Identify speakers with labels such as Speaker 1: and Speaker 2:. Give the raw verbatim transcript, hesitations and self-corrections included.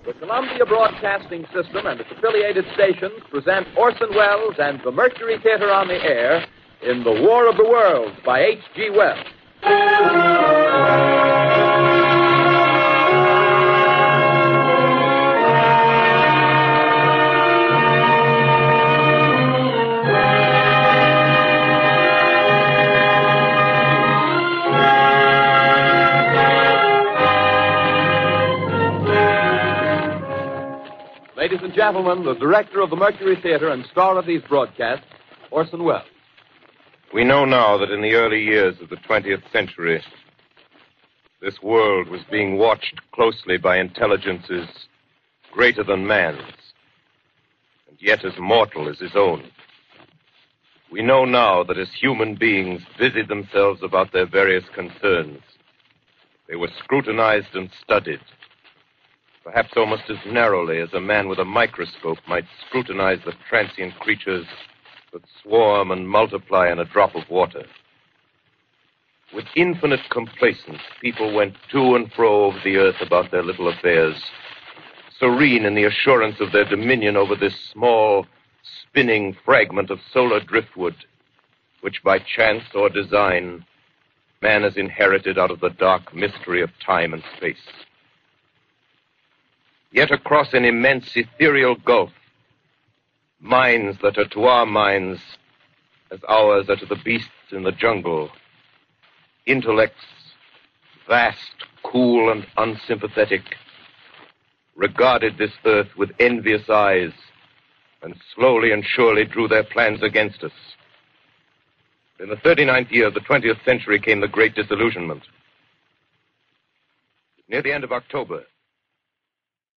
Speaker 1: The Columbia Broadcasting System and its affiliated stations present Orson Welles and the Mercury Theater on the Air in The War of the Worlds by H G Wells. Ladies and gentlemen, the director of the Mercury Theater and star of these broadcasts, Orson Welles.
Speaker 2: We know now that in the early years of the twentieth century, this world was being watched closely by intelligences greater than man's, and yet as mortal as his own. We know now that as human beings busied themselves about their various concerns, they were scrutinized and studied, perhaps almost as narrowly as a man with a microscope might scrutinize the transient creatures that swarm and multiply in a drop of water. With infinite complacence, people went to and fro over the earth about their little affairs, serene in the assurance of their dominion over this small, spinning fragment of solar driftwood, which by chance or design, man has inherited out of the dark mystery of time and space. Yet across an immense ethereal gulf, minds that are to our minds as ours are to the beasts in the jungle, intellects vast, cool, and unsympathetic, regarded this earth with envious eyes and slowly and surely drew their plans against us. In the thirty-ninth year of the twentieth century came the Great Disillusionment. Near the end of October,